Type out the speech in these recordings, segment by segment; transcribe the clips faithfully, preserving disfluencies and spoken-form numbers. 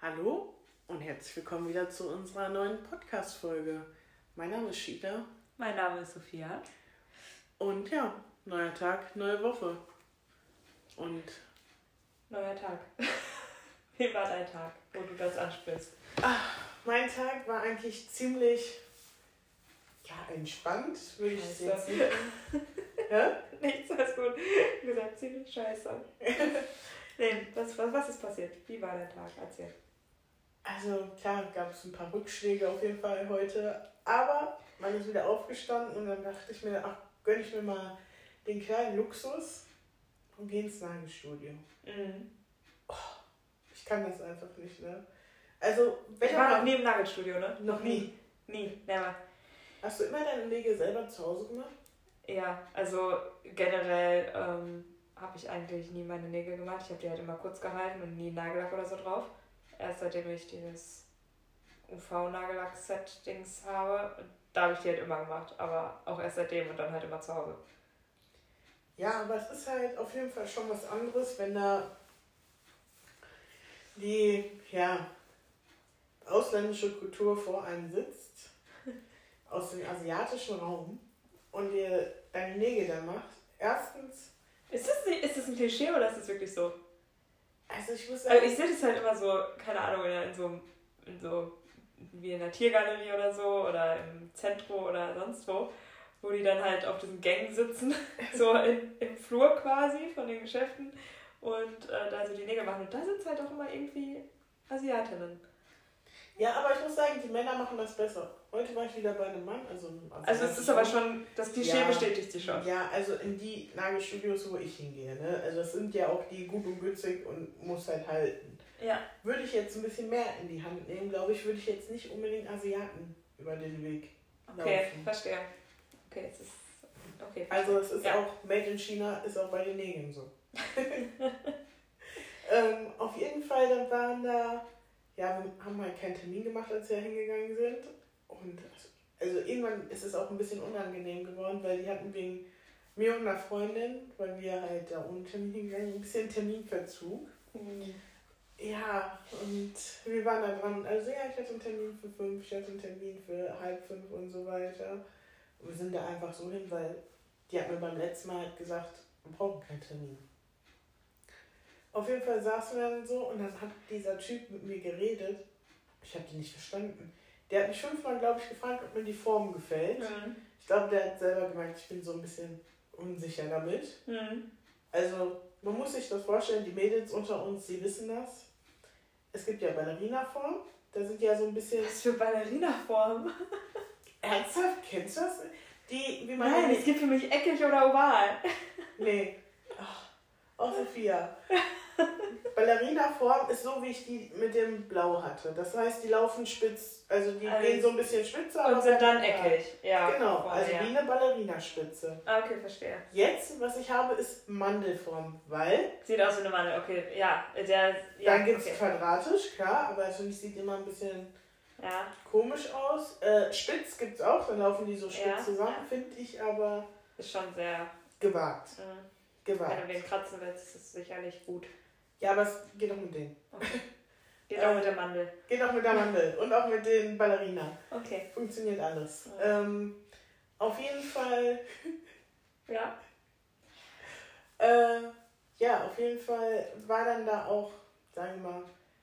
Hallo und herzlich willkommen wieder zu unserer neuen Podcast-Folge. Mein Name ist Sheila. Mein Name ist Sophia. Und ja, neuer Tag, neue Woche. Und neuer Tag. Wie war dein Tag, wo du das ansprichst? Ach, mein Tag war eigentlich ziemlich ja, entspannt, würde ich es jetzt sagen. Ja? Nichts, alles gut. Du gesagt, ziemlich scheiße. Nee, was, was, was ist passiert? Wie war dein Tag? Erzähl. Also klar, gab es ein paar Rückschläge auf jeden Fall heute, aber man ist wieder aufgestanden und dann dachte ich mir, ach, gönn ich mir mal den kleinen Luxus und gehe ins Nagelstudio. Mhm. Oh, ich kann das einfach nicht, ne? Also, wenn ich war noch nie im Nagelstudio, ne? Noch nie? Nie, never. Hast du immer deine Nägel selber zu Hause gemacht? Ja, also generell ähm, habe ich eigentlich nie meine Nägel gemacht. Ich habe die halt immer kurz gehalten und nie Nagellack oder so drauf. Erst seitdem ich dieses U V-Nagellack-Set-Dings habe, da habe ich die halt immer gemacht. Aber auch erst seitdem und dann halt immer zu Hause. Ja, aber es ist halt auf jeden Fall schon was anderes, wenn da die, ja, ausländische Kultur vor einem sitzt, aus dem asiatischen Raum und dir deine Nägel da macht. Erstens... Ist das, ist das ein Klischee oder ist das wirklich so? Also ich muss sagen... Also ich sehe das halt immer so, keine Ahnung, in so, in so wie in der Tiergalerie oder so oder im Zentrum oder sonst wo, wo die dann halt auf diesen Gängen sitzen, so in, im Flur quasi von den Geschäften und äh, da so die Nägel machen. Und da sind halt auch immer irgendwie Asiatinnen. Ja, aber ich muss sagen, die Männer machen das besser. Heute war ich wieder bei einem Mann. Also, also es ist aber schon, das Klischee ja, bestätigt sich schon. Ja, also in die Nagelstudios, wo ich hingehe. Ne? Also das sind ja auch die gut und günstig und muss halt halten. Ja. Würde ich jetzt ein bisschen mehr in die Hand nehmen, glaube ich, würde ich jetzt nicht unbedingt Asiaten über den Weg laufen. Okay, verstehe. Okay, es ist... Okay, also es ist ja. auch, Made in China ist auch bei den Nägeln so. ähm, auf jeden Fall, dann waren da... Ja, wir haben halt keinen Termin gemacht, als wir hingegangen sind. Und also irgendwann ist es auch ein bisschen unangenehm geworden, weil die hatten wegen mir und einer Freundin, weil wir halt da ohne Termin hingegangen sind, ein bisschen Terminverzug. Mhm. Ja, und wir waren da dran. Also ja, ich hatte einen Termin für fünf, ich hatte einen Termin für halb fünf und so weiter. Und wir sind da einfach so hin, weil die hat mir beim letzten Mal halt gesagt, wir brauchen keinen Termin. Auf jeden Fall saßen wir dann so und dann hat dieser Typ mit mir geredet. Ich habe den nicht verstanden. Der hat mich fünfmal, glaube ich, gefragt, ob mir die Form gefällt. Mhm. Ich glaube, der hat selber gemerkt, ich bin so ein bisschen unsicher damit. Mhm. Also, man muss sich das vorstellen, die Mädels unter uns, die wissen das. Es gibt ja Ballerina-Form. Da sind ja so ein bisschen... Was für Ballerina-Form? Ernsthaft? Kennst du das? Die, wie man Nein, es gibt für mich eckig oder oval. Nee. Oh, Sophia. Ballerina-Form ist so, wie ich die mit dem Blau hatte. Das heißt, die laufen spitz, also die also gehen so ein bisschen spitzer. Und sind dann eckig, ja. Genau, also ja. Wie eine Ballerinaspitze. Ah, okay, verstehe. Jetzt, was ich habe, ist Mandelform, weil... Sieht aus wie eine Mandel, okay, ja. Der, ja dann gibt es okay. quadratisch, klar, aber finde ich, sieht immer ein bisschen ja. komisch aus. Äh, spitz gibt es auch, dann laufen die so spitz ja. zusammen, finde ich aber... Ist schon sehr... Gewagt. Mhm. Gewagt. Wenn du den kratzen willst, ist es sicherlich gut. Ja, aber es geht auch mit denen. Okay. Geht auch äh, mit der Mandel. Geht auch mit der Mandel und auch mit den Ballerina. Okay. Funktioniert alles. Ja. Ähm, auf jeden Fall... ja. Äh, ja, auf jeden Fall war dann da auch, sagen wir mal,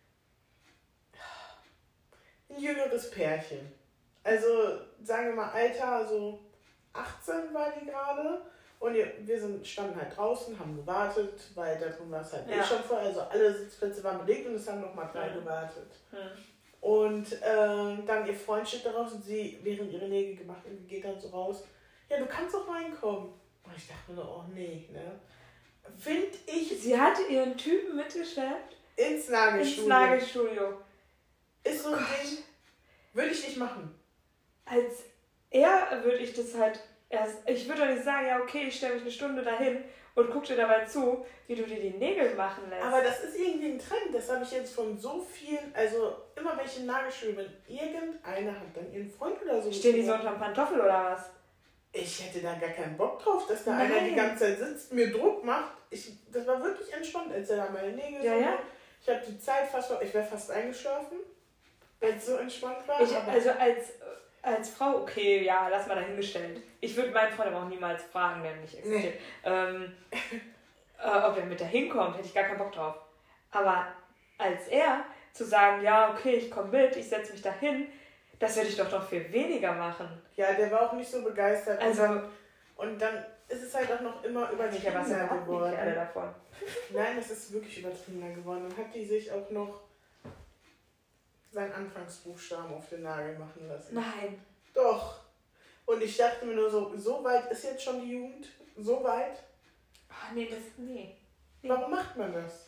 ein jüngeres Pärchen. Also, sagen wir mal, Alter, so achtzehn war die gerade. Und wir sind, standen halt draußen, haben gewartet, weil da drin war es halt ja. eh schon voll. Also alle Sitzplätze waren belegt und es haben nochmal drei mhm. gewartet. Mhm. Und äh, dann ihr Freund steht da raus und sie, während ihre Nägel gemacht und geht dann so raus. Ja, du kannst doch reinkommen. Und ich dachte mir nur, oh nee, ne. Find ich... Sie hatte ihren Typen mitgeschleppt? Ins Nagelstudio. Ins Nagelstudio. Ist so ein Ding, würde ich nicht machen. Als er würde ich das halt... Erst, ich würde doch nicht sagen, ja okay, ich stelle mich eine Stunde dahin und gucke dir dabei zu, wie du dir die Nägel machen lässt. Aber das ist irgendwie ein Trend, das habe ich jetzt von so vielen, also immer wenn ich in Nagelstudio bin, irgendeiner hat dann ihren Freund oder so. Stehen die so unterm Pantoffel oder was? Ich hätte da gar keinen Bock drauf, dass da Nein. einer die ganze Zeit sitzt, mir Druck macht. Ich, das war wirklich entspannt, als er da meine Nägel ja, so ja. Ich habe die Zeit fast, ich wäre fast eingeschlafen, weil es so entspannt war. Ich, also als, als Frau, okay, ja, lass mal dahingestellt. Ich würde meinen Freund aber auch niemals fragen, wenn er nicht existiert. Nee. Ähm, äh, ob er mit da hinkommt, hätte ich gar keinen Bock drauf. Aber als er zu sagen, ja, okay, ich komme mit, ich setze mich da hin, das würde ich doch noch viel weniger machen. Ja, der war auch nicht so begeistert. Also, und, dann, und dann ist es halt auch noch immer übertriebener geworden. Alle davon. Nein, es ist wirklich übertriebener geworden. Dann hat die sich auch noch seinen Anfangsbuchstaben auf den Nagel machen lassen. Nein. Doch. Und ich dachte mir nur so, so weit ist jetzt schon die Jugend? So weit? Oh, nee, das, nee. nee. Warum macht man das?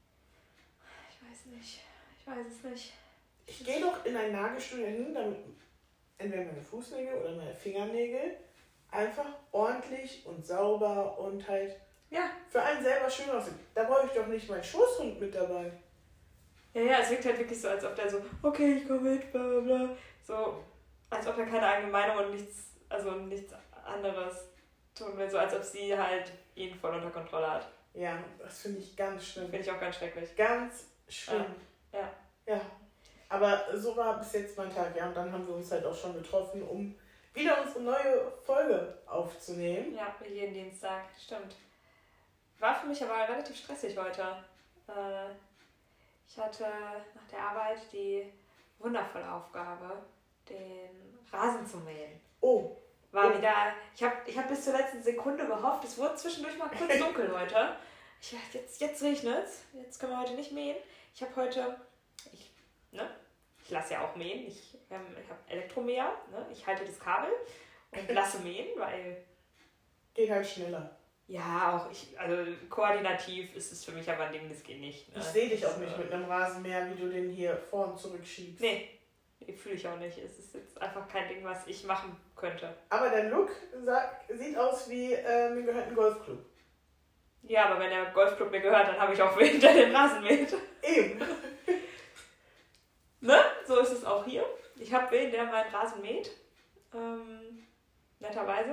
Ich weiß nicht. Ich weiß es nicht. Ich gehe doch in ein Nagelstudio hin, damit entweder meine Fußnägel oder meine Fingernägel einfach ordentlich und sauber und halt ja. für einen selber schön aussehen. Da brauche ich doch nicht meinen Schoßhund mit dabei. Ja, ja, es wirkt halt wirklich so, als ob der so, okay, ich komme mit, bla bla bla. So, als ob er keine eigene Meinung und nichts, also nichts anderes tun will. So, als ob sie halt ihn voll unter Kontrolle hat. Ja, das finde ich ganz schlimm. Finde ich auch ganz schrecklich. Ganz schlimm. Ja. Ja. ja. Aber so war bis jetzt mein Tag, ja. Und dann haben wir uns halt auch schon getroffen, um wieder unsere neue Folge aufzunehmen. Ja, jeden Dienstag, stimmt. War für mich aber relativ stressig heute. Äh, ich hatte nach der Arbeit die wundervolle Aufgabe, den Rasen zu mähen. Oh. War oh. wieder, ich habe ich hab bis zur letzten Sekunde gehofft, es wurde zwischendurch mal kurz dunkel heute. Ich dachte, jetzt, jetzt regnet es, jetzt können wir heute nicht mähen. Ich habe heute, ich, ne, ich lasse ja auch mähen, ich, ähm, ich habe Elektromäher, ne, ich halte das Kabel und lasse mähen, weil... Geht halt schneller. Ja, auch ich, also koordinativ ist es für mich aber ein Ding, das geht nicht. Ne? Ich sehe dich auch nicht mit einem Rasenmäher, wie du den hier vor und zurück schiebst. Nee, fühle ich auch nicht. Es ist jetzt einfach kein Ding, was ich machen könnte. Aber dein Look sag, sieht aus wie, äh, mir gehört ein Golfclub. Ja, aber wenn der Golfclub mir gehört, dann habe ich auch wen, der den Rasen mäht. Eben. Ne? So ist es auch hier. Ich habe wen, der meinen Rasen mäht. Ähm, netterweise.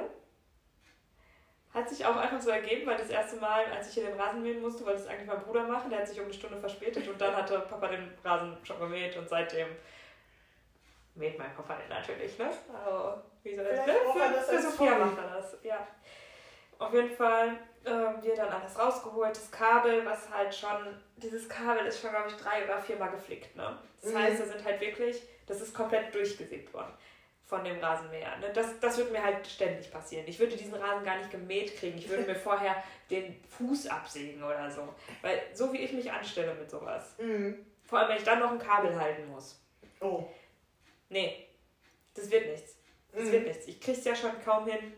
Hat sich auch einfach so ergeben, weil das erste Mal, als ich hier den Rasen mähen musste, wollte es eigentlich mein Bruder machen, der hat sich um eine Stunde verspätet und dann hatte Papa den Rasen schon gemäht und seitdem mäht mein Papa den natürlich, ne? Also, wie soll das? Ne? Für, für Sophia macht er das, ja. Auf jeden Fall ähm, wir dann alles rausgeholt, das Kabel, was halt schon, dieses Kabel ist schon, glaube ich, drei oder viermal geflickt, ne? Das Mhm. heißt, da sind halt wirklich, das ist komplett durchgesägt worden. Von dem Rasenmäher. Ne? Das, das würde mir halt ständig passieren. Ich würde diesen Rasen gar nicht gemäht kriegen. Ich würde mir vorher den Fuß absägen oder so. Weil so wie ich mich anstelle mit sowas. Mhm. Vor allem, wenn ich dann noch ein Kabel halten muss. Oh. Nee, das wird nichts. Das Mhm. wird nichts. Ich krieg's ja schon kaum hin,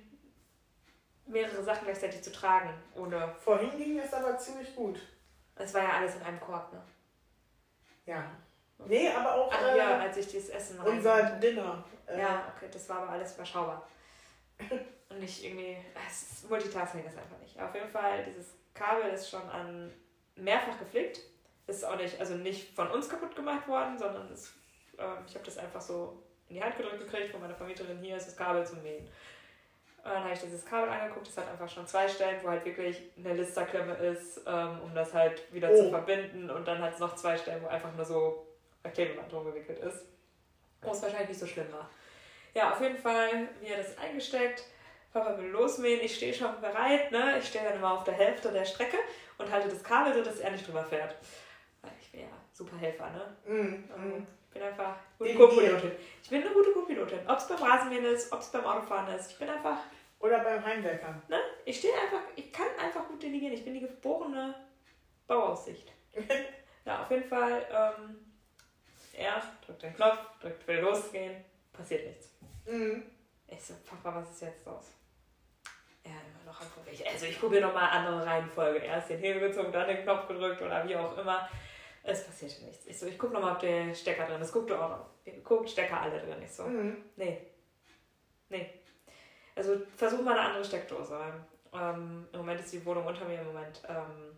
mehrere Sachen gleichzeitig zu tragen. Ohne. Vorhin ging es aber ziemlich gut. Es war ja alles in einem Korb, ne? Ja. Nee, aber auch Ach äh, ja, als ich dieses Essen unser rein- Dinner. Äh, Ja, okay, das war aber alles überschaubar. Und nicht irgendwie, es ist, Multitasking ist einfach nicht. Auf jeden Fall, dieses Kabel ist schon an mehrfach geflickt. Ist auch nicht, also nicht von uns kaputt gemacht worden, sondern ist, ähm, ich habe das einfach so in die Hand gedrückt gekriegt von meiner Vermieterin, hier ist das Kabel zum Mähen. Und dann habe ich dieses Kabel angeguckt, das hat einfach schon zwei Stellen, wo halt wirklich eine Listerklemme ist, ähm, um das halt wieder Oh. zu verbinden. Und dann hat es noch zwei Stellen, wo einfach nur so ein Klebeband rumgewickelt ist. Wo es wahrscheinlich nicht so schlimm war. Ja, auf jeden Fall, mir das eingesteckt. Papa will losmähen, ich stehe schon bereit, ne? Ich stehe dann immer auf der Hälfte der Strecke und halte das Kabel so, dass er nicht drüber fährt. Weil ich bin ja super Helfer, ne? Mhm. Also, Mhm. ich bin einfach gute Delegieren. Co-Pilotin. Ich bin eine gute Co-Pilotin. Ob es beim Rasenmähen ist, ob es beim Autofahren ist. Ich bin einfach, Oder beim Heimwerkern. ne? Ich stehe einfach, ich kann einfach gut delegieren. Ich bin die geborene Bauaussicht. Ja, auf jeden Fall, ähm, er drückt den Knopf, drückt, will losgehen, passiert nichts. Mhm. Ich so, Papa, was ist jetzt los? Er immer noch angucken. Ich, also ich probiere nochmal andere Reihenfolge. Erst den Hebel gezogen, dann den Knopf gedrückt oder wie auch immer. Es passierte nichts. Ich so, ich gucke nochmal, ob der Stecker drin ist. Guck du auch noch. Guckt, Stecker alle drin. Ich so, Mhm. nee. Nee. Also versuch mal eine andere Steckdose. Ähm, Im Moment ist die Wohnung unter mir im Moment ähm,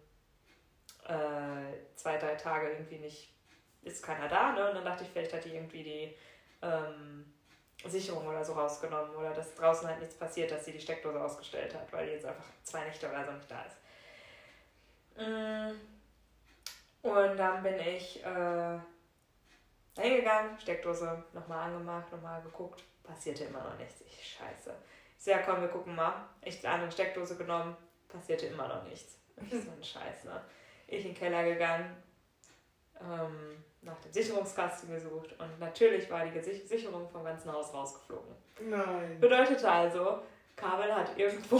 äh, zwei, drei Tage irgendwie nicht, ist keiner da, ne? Und dann dachte ich, vielleicht hat die irgendwie die ähm, Sicherung oder so rausgenommen oder dass draußen halt nichts passiert, dass sie die Steckdose ausgestellt hat, weil die jetzt einfach zwei Nächte oder so nicht da ist. Mm. Und dann bin ich äh, hingegangen, Steckdose nochmal angemacht, nochmal geguckt. Passierte immer noch nichts. Ich scheiße. Ich so, ja komm, wir gucken mal. Ich die andere Steckdose genommen, passierte immer noch nichts. Ich so ein Scheiß, ne? Ich in den Keller gegangen, ähm, nach dem Sicherungskasten gesucht und natürlich war die Gesicht- Sicherung vom ganzen Haus rausgeflogen. Nein. Bedeutete also, Kabel hat irgendwo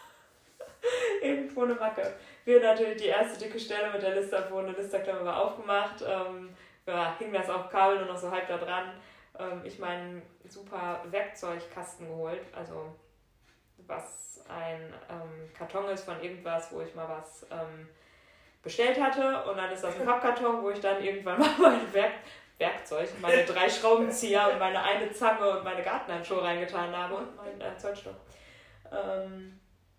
irgendwo eine Macke. Wir natürlich die erste dicke Stelle mit der Lister, wo eine Listerklammer war, aufgemacht. Ähm, ja, hing das auf Kabel nur noch so halb da dran. Ähm, ich meinen super Werkzeugkasten geholt, also was ein ähm, Karton ist von irgendwas, wo ich mal was ähm, bestellt hatte. Und dann ist das ein Pappkarton, wo ich dann irgendwann mal mein Werk Werkzeug, meine drei Schraubenzieher und meine eine Zange und meine Gartenhandschuhe reingetan habe und meinen äh, Zollstock. Ähm,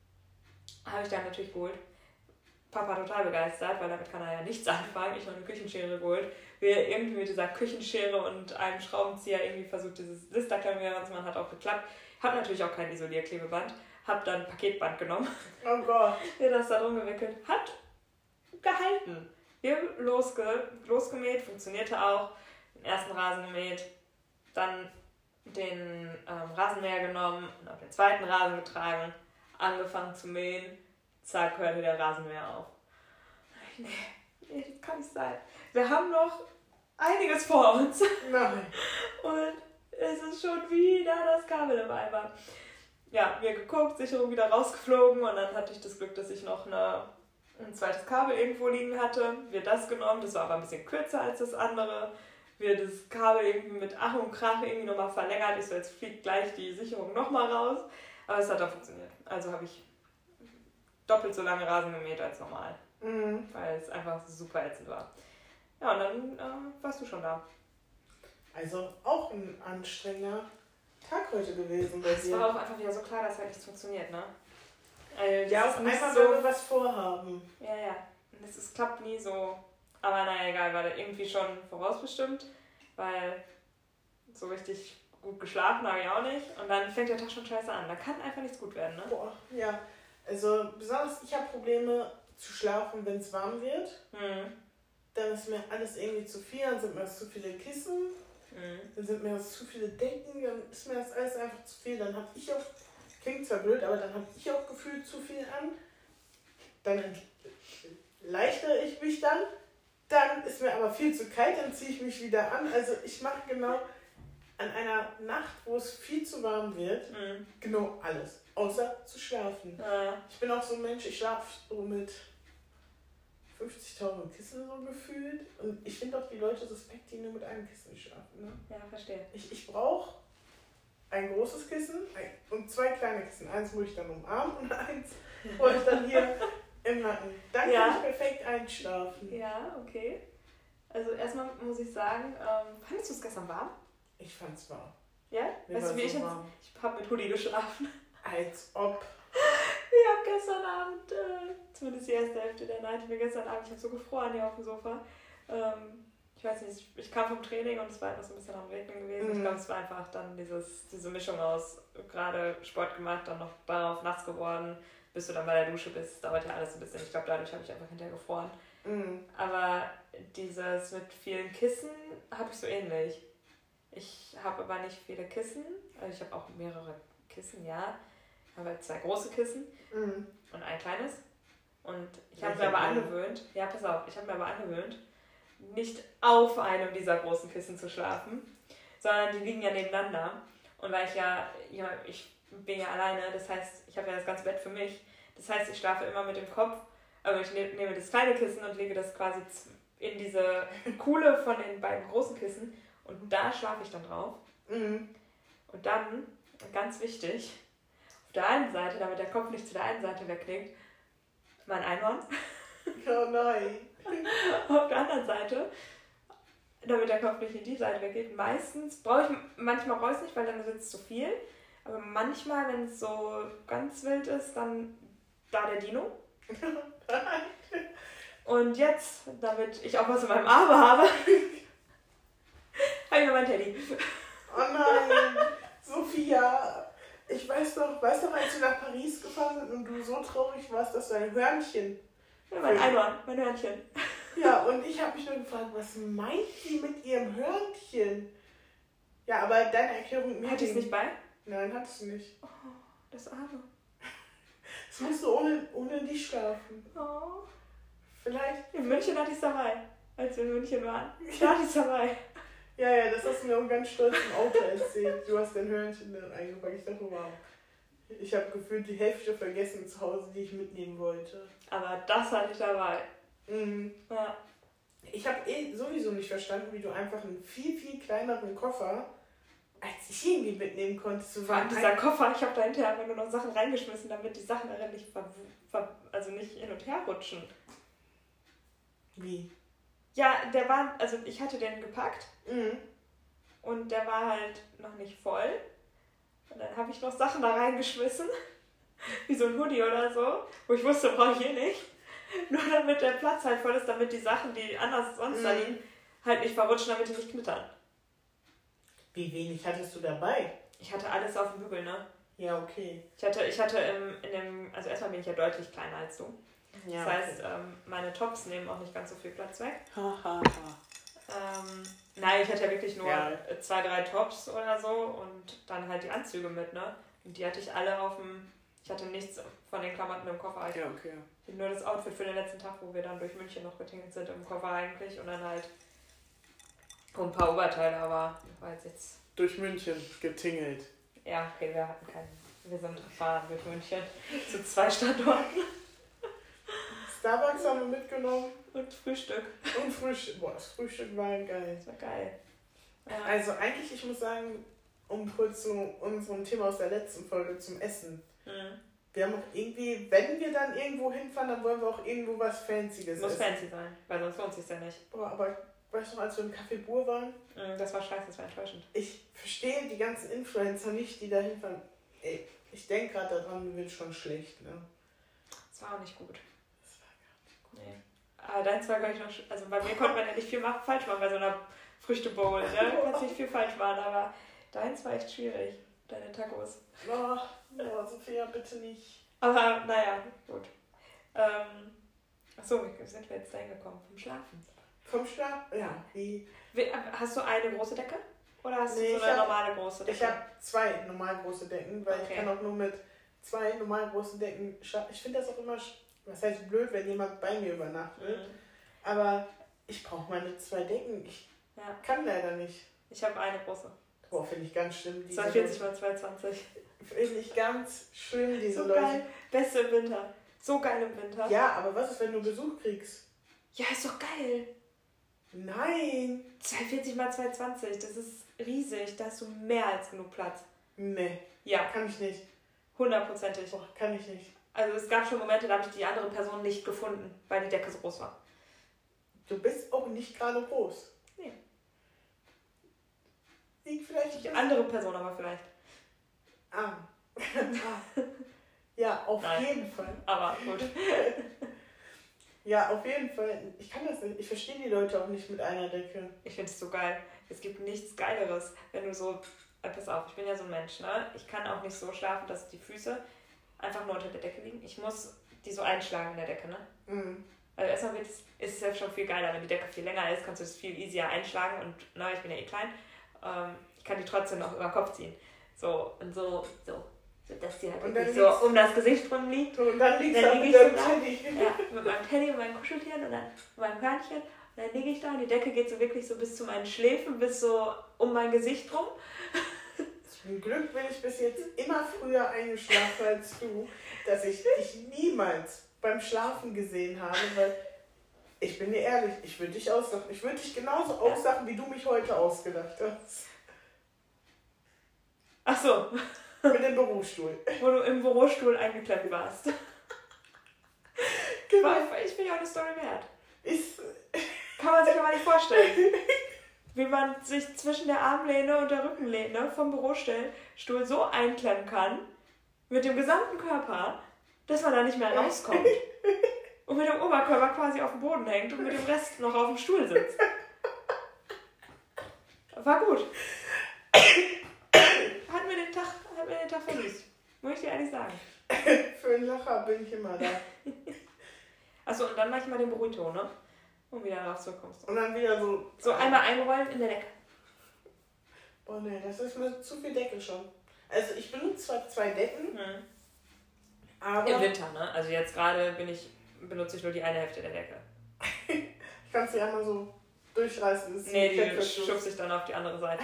habe ich dann natürlich geholt. Papa total begeistert, weil damit kann er ja nichts anfangen. Ich habe eine Küchenschere geholt. Wir irgendwie mit dieser Küchenschere und einem Schraubenzieher irgendwie versucht, dieses Listerklammer zu machen, hat auch geklappt. Habe natürlich auch kein Isolierklebeband. Habe dann Paketband genommen. Oh Gott. Wir das da drum gewickelt. Hat gehalten. Wir losge losgemäht, funktionierte auch. Den ersten Rasen gemäht. Dann den ähm, Rasenmäher genommen und auf den zweiten Rasen getragen. Angefangen zu mähen. Zack, hörte der Rasenmäher auf. Nee, nee, das kann nicht sein. Wir haben noch einiges vor uns. Nein. Und es ist schon wieder das Kabel im Eimer. Ja, wir geguckt, Sicherung wieder rausgeflogen und dann hatte ich das Glück, dass ich noch eine, ein zweites Kabel irgendwo liegen hatte. Wir das genommen, das war aber ein bisschen kürzer als das andere. Wir das Kabel irgendwie mit Ach und Krach irgendwie nochmal verlängert. Ich so, jetzt fliegt gleich die Sicherung nochmal raus. Aber es hat auch funktioniert. Also habe ich doppelt so lange Rasen gemäht als normal. Mhm. Weil es einfach super ätzend war. Ja, und dann äh, warst du schon da. Also auch ein anstrengender Tag heute gewesen bei Es dir. war auch einfach wieder so klar, dass halt nichts funktioniert, ne? Also, Ja, das auf ist nicht einmal, so, wenn wir was vorhaben. ja, ja. Und es ist, klappt nie so. Aber naja, egal, war da irgendwie schon vorausbestimmt, weil so richtig gut geschlafen habe ich auch nicht. Und dann fängt der Tag schon scheiße an. Da kann einfach nichts gut werden, ne? Boah, ja. Also besonders ich habe Probleme zu schlafen, wenn es warm wird. Mhm. Dann ist mir alles irgendwie zu viel, dann sind mir das zu viele Kissen, Mhm. dann sind mir das zu viele Decken, dann ist mir das alles einfach zu viel. Dann habe ich auch, klingt zwar blöd, aber dann habe ich auch gefühlt zu viel an. Dann erleichtere ich mich dann. Dann ist mir aber viel zu kalt, dann ziehe ich mich wieder an. Also ich mache genau an einer Nacht, wo es viel zu warm wird, Mhm. genau alles, außer zu schlafen. Ja. Ich bin auch so ein Mensch, ich schlafe so mit fünfzigtausend Kissen so gefühlt. Und ich finde auch die Leute suspekt, die nur mit einem Kissen schlafen. Ne? Ja, verstehe. Ich, ich brauche ein großes Kissen ein, und zwei kleine Kissen. Eins muss ich dann umarmen und eins hole ich dann hier im Nacken. Dann Ja. kann ich perfekt einschlafen. Ja, okay. Also erstmal muss ich sagen, ähm, fandest du es gestern warm? Ich fand's warm. Ja? Mir Weißt war du, wie so ich jetzt? warm. Ich habe mit Hoodie geschlafen. Als ob. Ich habe gestern Abend, äh, zumindest die erste Hälfte der Nacht, ich bin gestern Abend, ich habe so gefroren hier auf dem Sofa. Ähm, ich weiß nicht, ich kam vom Training und es war einfach so ein bisschen am Regnen gewesen. Mhm. Ich glaube, es war einfach dann dieses, diese Mischung aus gerade Sport gemacht, dann noch darauf nass geworden, bis du dann bei der Dusche bist. Das dauert ja alles ein bisschen. Ich glaube, dadurch habe ich einfach hinterher gefroren. Mhm. Aber dieses mit vielen Kissen habe ich so ähnlich. Ich habe aber nicht viele Kissen. Also ich habe auch mehrere Kissen, ja. Ich habe halt zwei große Kissen Mhm. und ein kleines. Und ich habe mir Welche aber kleine? angewöhnt, ja pass auf, ich habe mir aber angewöhnt, nicht auf einem dieser großen Kissen zu schlafen, sondern die liegen ja nebeneinander. Und weil ich ja, ja ich bin ja alleine, das heißt, ich habe ja das ganze Bett für mich. Das heißt, ich schlafe immer mit dem Kopf, aber ich ne nehme das kleine Kissen und lege das quasi in diese Kuhle von den beiden großen Kissen und da schlafe ich dann drauf. Mhm. Und dann, ganz wichtig, auf der einen Seite, damit der Kopf nicht zu der einen Seite wegknickt, mein Einhorn. Oh nein. Auf der anderen Seite, damit der Kopf nicht in die Seite weggeht. Meistens brauche ich, manchmal brauche ich es nicht, weil dann sitzt es zu viel. Aber manchmal, wenn es so ganz wild ist, dann da der Dino. Und jetzt, damit ich auch was in meinem Arm habe, habe ich mir meinen Teddy. Oh nein. Sophia. Ich weiß noch, weißt du, als wir nach Paris gefahren sind und du so traurig warst, dass dein Hörnchen. Ja, mein Einhorn, mein Hörnchen. Ja, und ich habe mich nur gefragt, was meint die mit ihrem Hörnchen? Ja, aber deine Erklärung... Hatte ich es nicht bei? Nein, hattest du nicht. Oh, das Arme. Das musst du ohne, ohne dich schlafen. Oh. Vielleicht... In München hatte ich es dabei, als wir in München waren. Da hatte ich es dabei. Ja, ja, das hast du mir auch ganz stolz im Auto erzählt. Du hast dein Hörnchen dann eingepackt. Ich dachte, wow. Ich habe gefühlt die Hälfte vergessen zu Hause, die ich mitnehmen wollte. Aber das hatte ich dabei. Mhm. Ja. Ich habe eh sowieso nicht verstanden, wie du einfach einen viel, viel kleineren Koffer als ich irgendwie mitnehmen konnte. Vor allem dieser Koffer, ich habe da hinterher einfach nur noch Sachen reingeschmissen, damit die Sachen darin nicht, ver ver also nicht hin und her rutschen. Wie? Ja, der war, also ich hatte den gepackt Mhm. und der war halt noch nicht voll. Und dann habe ich noch Sachen da reingeschmissen, wie so ein Hoodie oder so, wo ich wusste, brauche ich eh nicht. Nur damit der Platz halt voll ist, damit die Sachen, die anders sonst Mhm. da liegen, halt nicht verrutschen, damit die nicht knittern. Wie wenig hattest du dabei? Ich hatte alles auf dem Bügel, ne? Ja, okay. Ich hatte, ich hatte im, in dem, also erstmal bin ich ja deutlich kleiner als du. Ja, Das heißt, ähm, meine Tops nehmen auch nicht ganz so viel Platz weg. Ha, ha, ha. Ähm, nein, ich hatte ja wirklich nur Ja. zwei, drei Tops oder so und dann halt die Anzüge mit, ne? Und die hatte ich alle auf dem, ich hatte nichts von den Klamotten im Koffer. Ich Ja, okay. hatte nur das Outfit für den letzten Tag, wo wir dann durch München noch getingelt sind im Koffer eigentlich und dann halt ein paar Oberteile, aber war jetzt jetzt... Durch München getingelt. Ja, okay, wir hatten keinen. Wir sind gefahren durch München zu zwei Standorten. Starbucks haben wir mitgenommen. Und Frühstück. Und Frühstück. Boah, das Frühstück war geil. Das war geil. Ja. Also eigentlich, ich muss sagen, um kurz zu unserem Thema aus der letzten Folge zum Essen. Mhm. Wir haben auch irgendwie, wenn wir dann irgendwo hinfahren, dann wollen wir auch irgendwo was Fancyes Muss essen. fancy sein, weil sonst lohnt es sich ja nicht. Boah, aber weißt du noch, als wir im Café Bur waren? Mhm, das war scheiße, das war enttäuschend. Ich verstehe die ganzen Influencer nicht, die da hinfahren. Ey, ich denke gerade daran, mir wird schon schlecht, ne? Das war auch nicht gut. Das war gar nicht gut. Nee. Aber deins war, glaube ich, noch. sch- Also bei mir konnte man ja nicht viel machen, falsch machen bei so einer Früchtebowl. Ne? Du kannst nicht viel falsch machen, aber deins war echt schwierig. Deine Tacos. Oh, oh, Sophia, bitte nicht. Aber naja, gut. Ähm, achso, wie sind wir jetzt da hingekommen? Vom Schlafen. Vom Schlaf? Ja, wie? Wie- Hast du eine große Decke? Oder hast Nee, du ich so eine hab- normale große Decke? Ich habe zwei normal große Decken, weil Okay. ich kann auch nur mit zwei normal großen Decken schlafen. Ich finde das auch immer, sch- was heißt blöd, wenn jemand bei mir übernachtet. Mhm. Aber ich brauche meine zwei Decken. Ich Ja, kann leider nicht. ich habe eine große. Boah, finde ich ganz schlimm. Diese zweihundertvierzig mal zweihundertzwanzig. Finde ich ganz schlimm, diese So Leute. geil. Beste im Winter. So geil im Winter. Ja, aber was ist, wenn du Besuch kriegst? Ja, ist doch geil. Nein. zweihundertvierzig mal zweihundertzwanzig, das ist riesig. Da hast du mehr als genug Platz. Nee, Ja, kann ich nicht. hundertprozentig. Boah, kann ich nicht. Also es gab schon Momente, da habe ich die andere Person nicht gefunden, weil die Decke so groß war. Du bist auch nicht gerade groß. Nee. Liegt vielleicht Die andere Person aber vielleicht. Ah. ah. Ja, auf Nein. jeden Fall. Aber gut. Ja, auf jeden Fall. Ich kann das nicht. Ich verstehe die Leute auch nicht mit einer Decke. Ich finde es so geil. Es gibt nichts Geileres, wenn du so... Äh, pass auf, ich bin ja so ein Mensch, ne? Ich kann auch nicht so schlafen, dass die Füße einfach nur unter der Decke liegen. Ich muss die so einschlagen in der Decke, ne? Mhm. Also erstmal wird's, ist es ja schon viel geiler, wenn die Decke viel länger ist, kannst du es viel easier einschlagen und, na, ich bin ja eh klein, ähm, ich kann die trotzdem noch über den Kopf ziehen. So, und so, so, so dass die halt Und wirklich dann so liegst- um das Gesicht rum liegt. Und dann liegst Dann du lieg mit ich so deinem da. Teddy. Ja, mit meinem Teddy und meinem Kuscheltieren und dann meinem Hörnchen. Und dann liege ich da und die Decke geht so wirklich so bis zu meinen Schläfen, bis so um mein Gesicht rum. Zum Glück bin ich bis jetzt immer früher eingeschlafen als du, dass ich dich niemals beim Schlafen gesehen habe, weil ich bin dir ehrlich, ich würde dich auslachen. Ich würde dich genauso auslachen, wie du mich heute ausgedacht hast. Ach so, Mit dem Bürostuhl. wo du im Bürostuhl eingeklemmt warst. Genau. War- Ich bin ja auch eine Story wert. Ist, Kann man sich aber nicht vorstellen. Wie man sich zwischen der Armlehne und der Rückenlehne vom Bürostuhl so einklemmen kann, mit dem gesamten Körper, dass man da nicht mehr rauskommt. Und mit dem Oberkörper quasi auf dem Boden hängt und mit dem Rest noch auf dem Stuhl sitzt. War gut. Hat mir den Tag, hat mir den Tag versüßt. Muss ich dir ehrlich sagen. für einen Lacher bin ich immer da. Achso, und dann mache ich mal den Burrito, ne? Und wieder darauf zurückkommst. Und dann wieder so... So einmal einrollen in der Decke. Oh ne, das ist mir zu viel Decke schon. Also ich benutze zwar zwei Decken, Hm. aber... Im Winter, ne? Also jetzt gerade bin ich, benutze ich nur die eine Hälfte der Decke. Ich kann sie einmal so durchreißen. Das Nee, die schubst sich dann auf die andere Seite.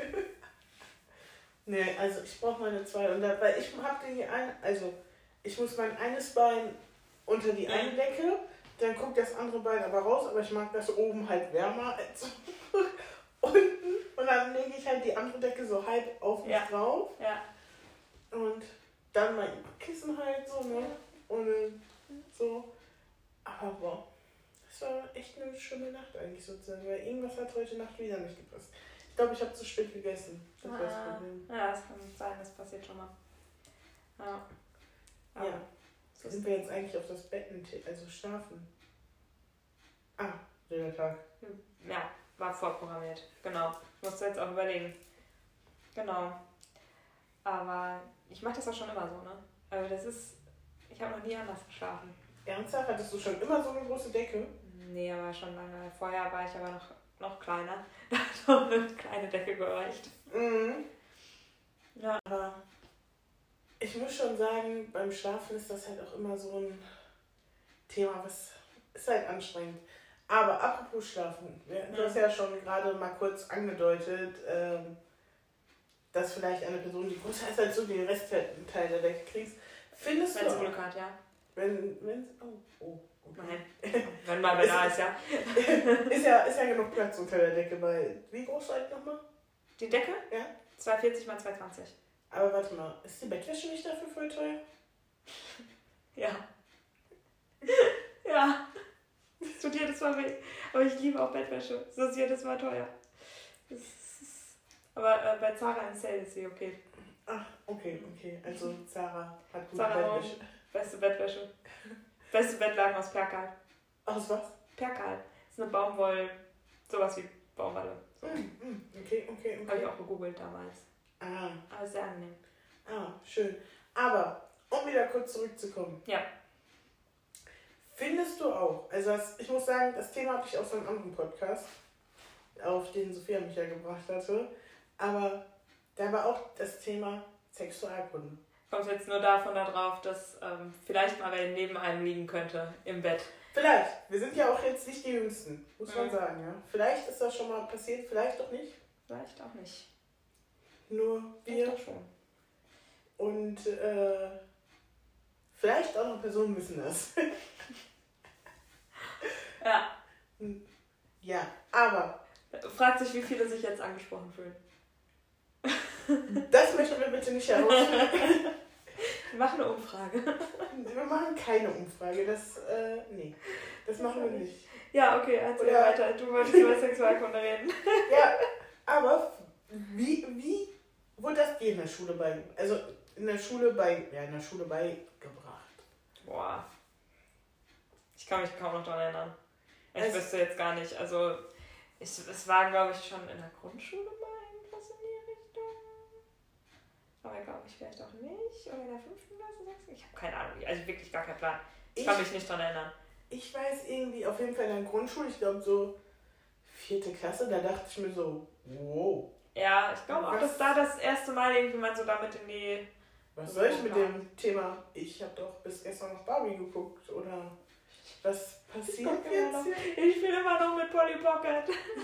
Nee, also ich brauche meine zwei. Und da, weil ich habe die eine, also ich muss mein eines Bein unter die eine Decke, dann guckt das andere Bein aber raus, aber ich mag das oben halt wärmer als unten. Und dann lege ich halt die andere Decke so halb auf mich Ja. drauf. Ja. Und dann mein Kissen halt so, ne? Ohne so. Aber boah, das war echt eine schöne Nacht eigentlich sozusagen, weil irgendwas hat heute Nacht wieder nicht gepasst. Ich glaube, ich habe zu spät gegessen. Das war das Ah, Problem. ja, das kann sein, das passiert schon mal. Ja. Aber Ja. So sind wir jetzt eigentlich auf das Bett, also schlafen. Ah, der Tag. Ja, war vorprogrammiert. Genau. Musst du jetzt auch überlegen. Genau. Aber ich mache das auch schon immer so, ne? Also das ist, ich habe noch nie anders geschlafen. Ernsthaft? Hattest du schon immer so eine große Decke? Nee, aber schon lange. Vorher war ich aber noch, noch kleiner. Da hat auch eine kleine Decke gereicht. Mhm. Ja. Aber ich muss schon sagen, beim Schlafen ist das halt auch immer so ein Thema, was ist halt anstrengend. Aber apropos Schlafen, du hast ja schon gerade mal kurz angedeutet, ähm, dass vielleicht eine Person, die größer ist als du, den Restteil der Decke kriegst. Findest Wenn du sie auch, Glück hat, ja. wenn, wenn, oh, oh, okay. Nein. Wenn mal wer da ist, ja. ist ja. Ist ja genug Platz unter der Decke, weil, wie groß seid nochmal? Die Decke? Ja. zweihundertvierzig mal zweihundertzwanzig. Aber warte mal, ist die Bettwäsche nicht dafür voll teuer? Ja. Ja. Es tut jedes Mal weh. Aber ich liebe auch Bettwäsche. Das ist jedes Mal teuer. Das ist, aber äh, bei Zara im Sale ist sie okay. Ach, okay, okay. Also Zara hat gute Zara Bettwäsche. Beste Bettwäsche. Beste Bettlaken aus Perkal. Aus was? Perkal. Das ist eine Baumwoll, sowas wie Baumwolle. So. Mm, mm, okay, okay, Habe ich okay. auch gegoogelt damals. Ah, Aber sehr angenehm. ah, schön. Aber, um wieder kurz zurückzukommen. Ja. Findest du auch, also das, ich muss sagen, das Thema hatte ich aus einem anderen Podcast, auf den Sophia mich ja gebracht hatte, aber da war auch das Thema Sexualkunde. Kommt jetzt nur davon da drauf, dass ähm, vielleicht mal wer neben einem liegen könnte im Bett. Vielleicht, wir sind ja auch jetzt nicht die Jüngsten, muss man Mhm. sagen, ja. Vielleicht ist das schon mal passiert, vielleicht doch nicht. Vielleicht auch nicht. Nur wir Vielleicht auch schon. und äh, vielleicht auch noch Personen wissen das. Ja. Ja, aber Fragt sich, wie viele sich jetzt angesprochen fühlen. das möchten wir bitte nicht herausfinden. Wir machen eine Umfrage. Wir machen keine Umfrage, das, äh, nee, das machen wir nicht. Ja, okay, erzähl Oder- weiter. Du wolltest über Sexualkunde reden. Ja, aber wie, wie wurde das dir in der Schule bei, also in der Schule bei, ja, in der Schule beigebracht? Boah. Ich kann mich kaum noch daran erinnern. Ich Also- wüsste jetzt gar nicht. Also, ich, es war, glaube ich, schon in der Grundschule mal irgendwas in die Richtung. Aber glaube ich vielleicht auch nicht. Oder in der fünften Klasse, sechsten? Ich habe keine Ahnung. Also wirklich gar keinen Plan. Ich Ich, kann mich nicht daran erinnern. ich weiß irgendwie, auf jeden Fall in der Grundschule, ich glaube so vierte Klasse, da dachte ich mir so, wow, Ja, ich glaube auch, Was- dass da das erste Mal irgendwie man so damit in die... was soll ich mit dem Thema, ich habe doch bis gestern noch Barbie geguckt, oder was passiert guck immer noch. jetzt hier? Ich spiele immer noch mit Polly Pocket.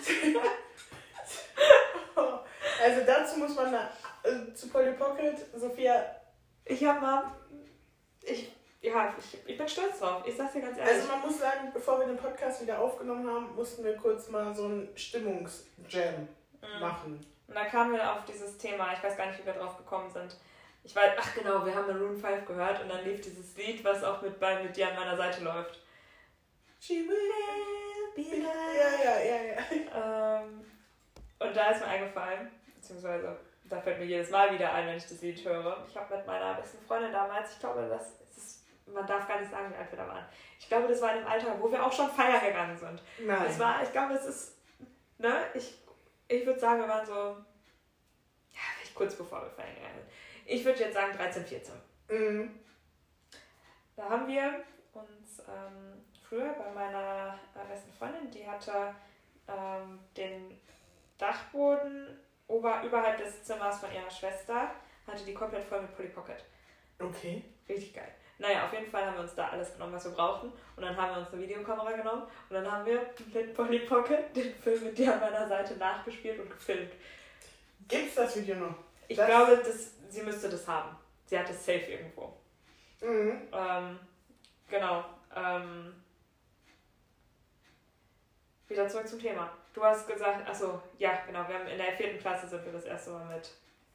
Also dazu muss man da, äh, zu Polly Pocket, Sophia, Ich habe mal... Ich, ja, ich, ich bin stolz drauf. Ich sag's dir ganz ehrlich. also man muss sagen, bevor wir den Podcast wieder aufgenommen haben, mussten wir kurz mal so einen Stimmungsjam Mhm. machen. Und da kamen wir auf dieses Thema, ich weiß gar nicht, wie wir drauf gekommen sind. Ich weiß, ach genau, wir haben Maroon fünf gehört und dann lief dieses Lied, was auch mit, bei, mit dir an meiner Seite läuft. She will be Be like- Ja, ja, ja, ja. Ähm, und da ist mir eingefallen, beziehungsweise da fällt mir jedes Mal wieder ein, wenn ich das Lied höre. Ich habe mit meiner besten Freundin damals, ich glaube, das ist, man darf gar nicht sagen, wie alt wir da waren. Ich glaube, das war in dem Alter, wo wir auch schon feiern gegangen sind. Nein. Es war, ich glaube, es ist, ne, ich, ich würde sagen, wir waren so, ja, vielleicht kurz bevor wir feiern gegangen sind. Ich würde jetzt sagen dreizehn, vierzehn. Mhm. Da haben wir uns ähm, früher bei meiner äh, besten Freundin, die hatte ähm, den Dachboden ober, überhalb des Zimmers von ihrer Schwester, hatte die komplett voll mit Polly Pocket. Okay. Richtig geil. Naja, auf jeden Fall haben wir uns da alles genommen, was wir brauchten. Und dann haben wir uns eine Videokamera genommen und dann haben wir mit Polly Pocket den Film mit dir an meiner Seite nachgespielt und gefilmt. Gibt's das Video noch? Ich das? glaube, das, sie müsste das haben. Sie hat es safe irgendwo. Mhm. Ähm, genau. Ähm, wieder zurück zum Thema. Du hast gesagt, achso, ja, genau, wir haben in der vierten Klasse sind wir das erste Mal mit.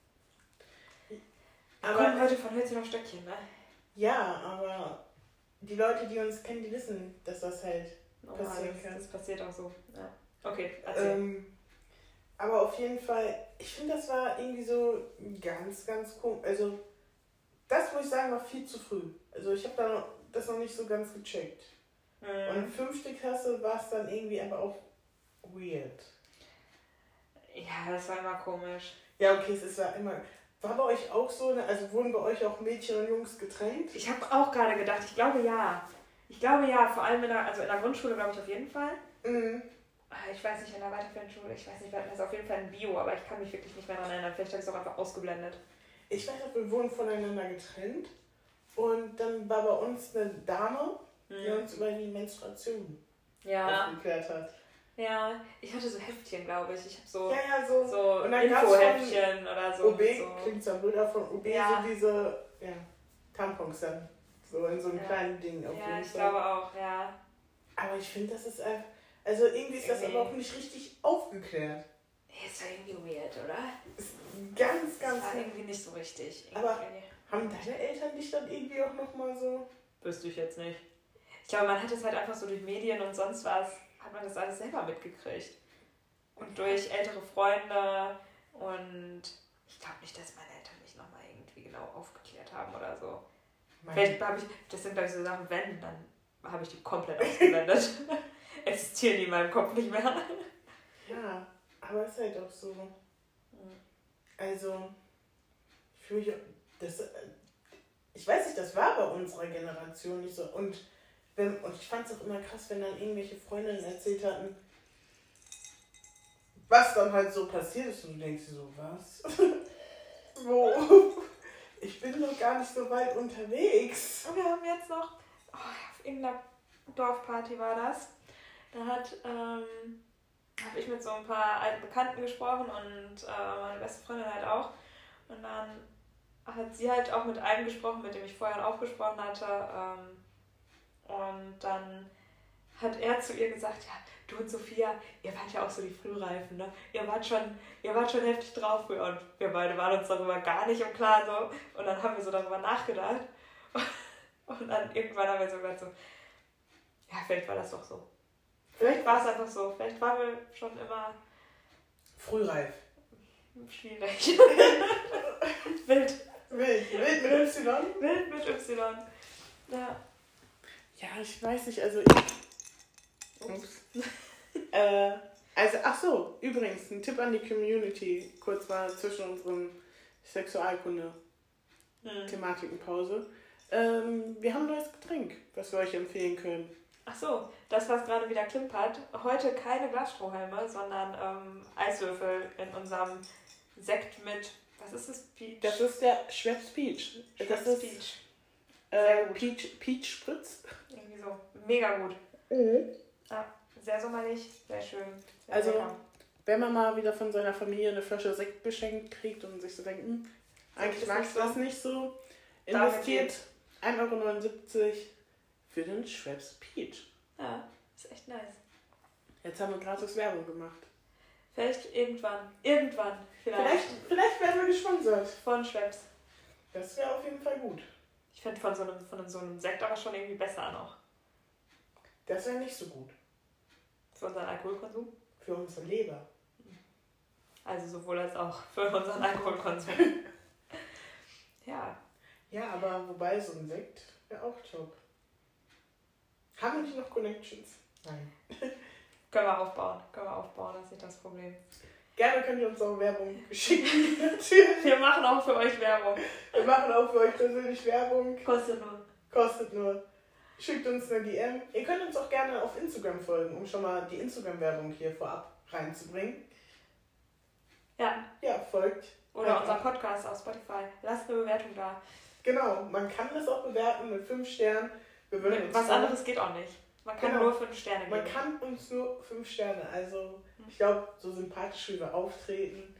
Wir Aber kommen heute von Hölzchen auf Stöckchen, ne? Ja, aber die Leute, die uns kennen, die wissen, dass das halt Normal, passieren das, kann. das passiert auch so. Ja. Okay, erzähl. Ähm, aber auf jeden Fall, ich finde, das war irgendwie so ganz, ganz komisch. Also, das muss ich sagen, war viel zu früh. Also, ich habe da noch, das noch nicht so ganz gecheckt. Mhm. Und fünfte Klasse war es dann irgendwie aber auch weird. Ja, das war immer komisch. Ja, okay, es ist ja immer. War bei euch auch so, ne? Also wurden bei euch auch Mädchen und Jungs getrennt? Ich habe auch gerade gedacht, ich glaube ja. Ich glaube ja, vor allem in der, also in der Grundschule glaube ich auf jeden Fall. Mhm. Ich weiß nicht, in der weiterführenden Schule, ich weiß nicht, wir hatten das auf jeden Fall in Bio, aber ich kann mich wirklich nicht mehr daran erinnern. Vielleicht habe ich es auch einfach ausgeblendet. Ich weiß auch, wir wurden voneinander getrennt. Und dann war bei uns eine Dame, die Mhm. uns über die Menstruation Ja. aufgeklärt hat. Ja, ich hatte so Heftchen, glaube ich. Ich habe so, Ja, ja, so, so und dann gab's Infoheftchen oder so. O B, so. klingt so Bilder von O B, Ja. so diese ja, Tampons dann. So in so einem Ja. kleinen Ding auf Ja, jeden ich Fall. glaube auch, ja. Aber ich finde, das ist einfach. Also irgendwie ist das Irgendwie. aber auch nicht richtig aufgeklärt. Es war irgendwie weird, oder? Ist ganz, Das ganz. war irgendwie nicht so richtig. Irgendwie. Aber- Haben deine Eltern dich dann irgendwie auch nochmal so. Wüsste ich jetzt nicht. Ich glaube, man hat es halt einfach so durch Medien und sonst was, hat man das alles selber mitgekriegt. Und durch ältere Freunde und ich glaube nicht, dass meine Eltern mich nochmal irgendwie genau aufgeklärt haben oder so. Mein- Vielleicht habe ich, das sind glaube ich so Sachen, wenn, dann habe ich die komplett ausgeblendet. Existieren die in meinem Kopf nicht mehr. Ja, aber es ist halt auch so. Also, ich fühle mich. Das, ich weiß nicht, das war bei unserer Generation nicht so. Und, wenn, und ich fand es auch immer krass, wenn dann irgendwelche Freundinnen erzählt hatten, was dann halt so passiert ist. Und du denkst dir so, was? Wo? Ich bin noch gar nicht so weit unterwegs. Und wir haben jetzt noch, oh, auf irgendeiner Dorfparty war das, da hat, ähm, habe ich mit so ein paar alten Bekannten gesprochen und äh, meine beste Freundin halt auch. Und dann hat sie halt auch mit einem gesprochen, mit dem ich vorher auch gesprochen hatte. Ähm, und dann hat er zu ihr gesagt, ja, du und Sophia, ihr wart ja auch so die Frühreifen, ne? Ihr wart schon, ihr wart schon heftig drauf früher. Und wir beide waren uns darüber gar nicht im Klaren so. Und dann haben wir so darüber nachgedacht. Und dann irgendwann haben wir so gesagt so, ja, vielleicht war das doch so. Vielleicht war es einfach so. Vielleicht waren wir schon immer Frühreif. schwierig. Wild. Wild. Wild mit Y? Wild mit Y. Ja. Ja, ich weiß nicht, also ich. Ups. äh, also, ach so, übrigens, ein Tipp an die Community, kurz mal zwischen unseren Sexualkunde-Thematikenpause. Hm. Ähm, wir haben ein neues Getränk, was wir euch empfehlen können. Ach so, das, was gerade wieder klimpert. Heute keine Glasstrohhalme, sondern ähm, Eiswürfel in unserem Sekt mit, was ist das? Peach? Das ist der Schweppes Peach. Das Schweppes ist Peach. äh, Sehr gut. Peach, Peach Spritz. Irgendwie so. Mega gut. Mhm. Ja, sehr sommerlich, sehr schön. Sehr Also, lecker. wenn man mal wieder von seiner Familie eine Flasche Sekt geschenkt kriegt und sich so denkt, hm, eigentlich ist mag nicht ich so. das nicht so, Damit investiert ein Euro neunundsiebzig für den Schweppes Peach. Ja, ist echt nice. Jetzt haben wir gratis Werbung gemacht. Vielleicht irgendwann. Irgendwann. Vielleicht. Vielleicht, vielleicht werden wir gesponsert. Von Schweppes. Das wäre auf jeden Fall gut. Ich finde von so einem, von so einem Sekt aber schon irgendwie besser noch. Das wäre nicht so gut. Für unseren Alkoholkonsum. Für unsere Leber. Also sowohl als auch für unseren Alkoholkonsum. Ja. Ja, aber wobei so ein Sekt wäre auch top. Haben wir nicht noch Connections? Nein. Können wir aufbauen. Können wir aufbauen, das ist nicht das Problem. Gerne könnt ihr uns auch Werbung schicken. Natürlich. Wir machen auch für euch Werbung. Wir machen auch für euch persönlich Werbung. Kostet nur. Kostet nur. Schickt uns eine D M. Ihr könnt uns auch gerne auf Instagram folgen, um schon mal die Instagram-Werbung hier vorab reinzubringen. Ja. Ja, folgt. Oder unser Podcast auf Spotify. Lasst eine Bewertung da. Genau, man kann das auch bewerten mit fünf Sternen. Wir würden uns Was freuen. anderes geht auch nicht. Man kann Genau. nur fünf Sterne geben. Man kann uns nur fünf Sterne. Also, ich glaube, so sympathisch wie wir auftreten.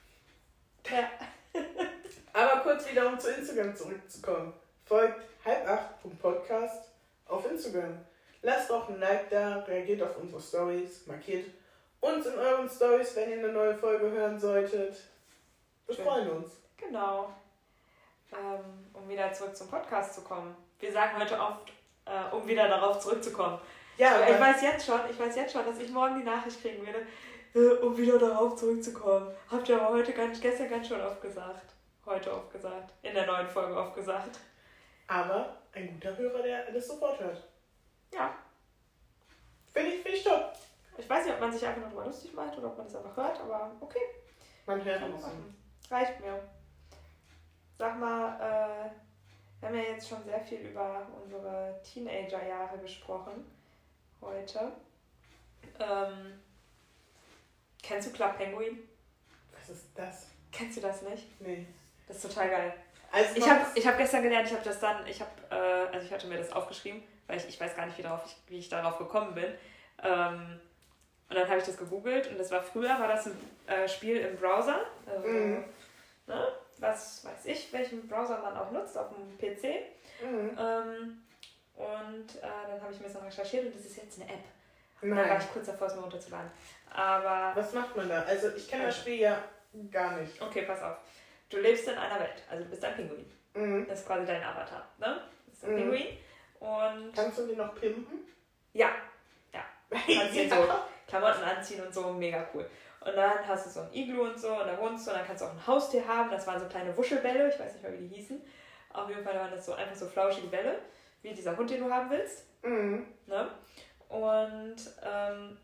Ja. Aber kurz wieder, um zu Instagram zurückzukommen. Folgt halb acht Podcast auf Instagram. Lasst auch ein Like da, reagiert auf unsere Stories, markiert uns in euren Stories, wenn ihr eine neue Folge hören solltet. Wir Schön. freuen uns. Genau. Ähm, um wieder zurück zum Podcast zu kommen. Wir sagen heute oft, äh, um wieder darauf zurückzukommen. Ja, ich, ich weiß jetzt schon, ich weiß jetzt schon, dass ich morgen die Nachricht kriegen werde, äh, um wieder darauf zurückzukommen. Habt ihr aber heute ganz, gestern ganz schön oft gesagt. Heute oft gesagt. In der neuen Folge oft gesagt. aber ein guter Hörer, der das sofort hört. Ja. Finde ich, find ich top. Ich weiß nicht, ob man sich einfach nur drüber lustig macht oder ob man das einfach hört, aber okay. Man hört Kann man uns. machen. Reicht mir. Sag mal, äh, wir haben ja jetzt schon sehr viel über unsere Teenager-Jahre gesprochen. Heute. Ähm, kennst du Club Penguin? Was ist das? Kennst du das nicht? Nee. Das ist total geil. Also Ich habe ich hab gestern gelernt, ich habe das dann, ich habe, äh, also ich hatte mir das aufgeschrieben, weil ich, ich weiß gar nicht, wie, darauf ich, wie ich darauf gekommen bin. Ähm, und dann habe ich das gegoogelt und das war früher, war das ein äh, Spiel im Browser. Also, Mhm. ne, was weiß ich, welchen Browser man auch nutzt, auf dem P C. Mhm. Ähm, und äh, dann habe ich ein bisschen recherchiert und das ist jetzt eine App. Und dann war Nein. ich kurz davor, es mir runterzuladen. Aber, Was macht man da? Also ich kenne das Spiel ja gar nicht. okay, pass auf. Du lebst in einer Welt, also du bist ein Pinguin. Mhm. Das ist quasi dein Avatar, ne? Das ist ein Mhm. Pinguin. Und Kannst du die noch pimpen? ja, ja. Kannst dir so Klamotten anziehen und so, mega cool. Und dann hast du so ein Iglu und so und da wohnst du und dann kannst du auch ein Haustier haben. Das waren so kleine Wuschelbälle, ich weiß nicht mehr, wie die hießen. Auf jeden Fall waren das so einfach so flauschige Bälle, wie dieser Hund, den du haben willst. Mhm. Ne? Und ähm,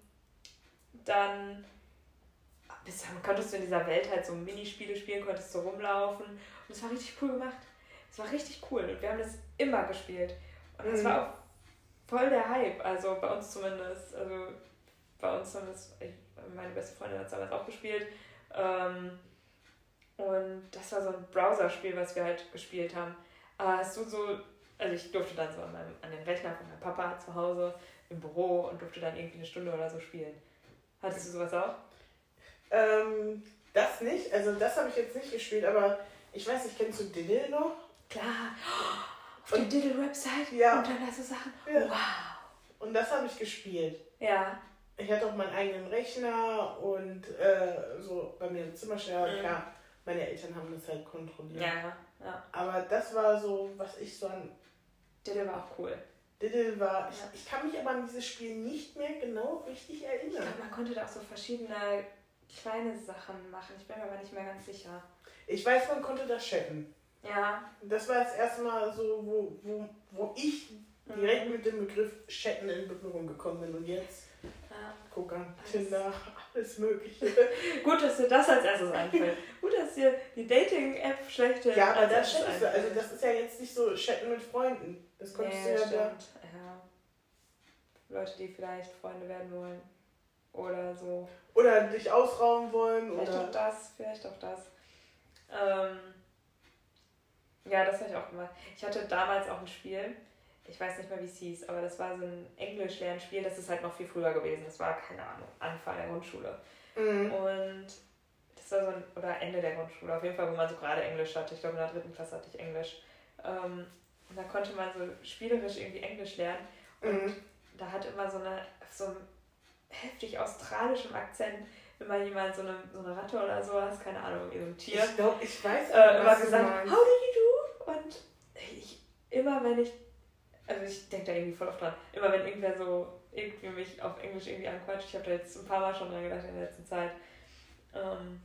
dann bist, konntest du in dieser Welt halt so Minispiele spielen, konntest so rumlaufen. Und das war richtig cool gemacht. Das war richtig cool und wir haben das immer gespielt. Und das Mhm. war auch voll der Hype, also bei uns zumindest. Also bei uns haben das, ich, meine beste Freundin hat es damals auch gespielt. Ähm, und das war so ein Browser-Spiel, was wir halt gespielt haben. Aber hast du so, also ich durfte dann so an, meinem, an den Rechner von meinem Papa zu Hause im Büro und durfte dann irgendwie eine Stunde oder so spielen. Hattest du sowas auch? Ähm, das nicht. Also das habe ich jetzt nicht gespielt, aber ich weiß nicht, kennst du Diddle noch? Klar. Auf der Diddle-Website Ja. und dann hast du Sachen. Ja. Wow. Und das habe ich gespielt. Ja. Ich hatte auch meinen eigenen Rechner und äh, so bei mir im Zimmer stehen. Aber Mhm. klar, meine Eltern haben das halt kontrolliert. Ja, ja. Aber das war so, was ich so an Diddle war auch cool. Diddle war. Ich, Ja. ich kann mich aber an dieses Spiel nicht mehr genau richtig Ich erinnern. glaube, man konnte da auch so verschiedene kleine Sachen machen. Ich bin mir aber nicht mehr ganz sicher. Ich weiß, man konnte das chatten. Ja. Das war das erste Mal so, wo, wo, wo ich direkt mit dem Begriff Chatten in Berührung gekommen bin. Und jetzt, Ja. guck an, Tinder, alles Mögliche. Gut, dass dir das als erstes einfällt. Gut, dass dir die Dating-App schlechte. Ja, aber als das erstes chattest du. Also einfällt. das ist ja jetzt nicht so Chatten mit Freunden. Das konntest Nee, du ja stimmt. da. Ja. Leute, die vielleicht Freunde werden wollen. Oder so. Oder dich ausrauben wollen. Vielleicht oder auch das, vielleicht auch das. Ähm, ja, das habe ich auch gemacht. Ich hatte damals auch ein Spiel, ich weiß nicht mehr, wie es hieß, aber das war so ein Englisch-Lernspiel, das ist halt noch viel früher gewesen. Das war, keine Ahnung, Anfang der Grundschule. Mhm. Und das war so ein, oder Ende der Grundschule, auf jeden Fall, wo man so gerade Englisch hatte. Ich glaube, in der dritten Klasse hatte ich Englisch. Ähm, und da konnte man so spielerisch irgendwie Englisch lernen. Und Mhm. da hat immer so eine, so ein heftig australischem Akzent immer jemand, so eine, so eine Ratte oder sowas, keine Ahnung, so ein Tier, Ich glaube, ich weiß äh, auch, immer was du gesagt, meinst. how do you do? Und ich, immer wenn ich, also ich denke da irgendwie voll oft dran, immer wenn irgendwer so irgendwie mich auf Englisch irgendwie anquatscht, ich habe da jetzt ein paar Mal schon dran gedacht in der letzten Zeit. Ähm,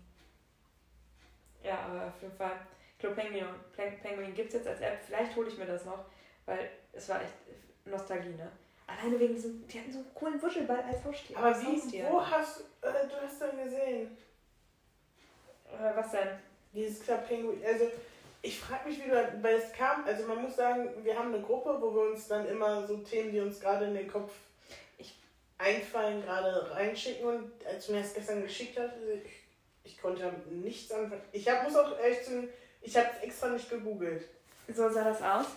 ja, aber auf jeden Fall, Club Penguin, Penguin gibt es jetzt als App, vielleicht hole ich mir das noch, weil es war echt Nostalgie, ne? Alleine wegen diesem, die hatten so einen coolen Wuschelball als Haustier. Aber als wie, Haustier. wo hast äh, du hast denn gesehen? Äh, was denn? Dieses Club Penguin. Also, Ich frage mich wieder, weil es kam, also man muss sagen, wir haben eine Gruppe, wo wir uns dann immer so Themen, die uns gerade in den Kopf ich, einfallen, gerade reinschicken. Und als du mir das gestern geschickt hast, ich, ich konnte damit nichts anfangen. Ich hab, muss auch ehrlich sagen, ich habe es extra nicht gegoogelt. So sah das aus.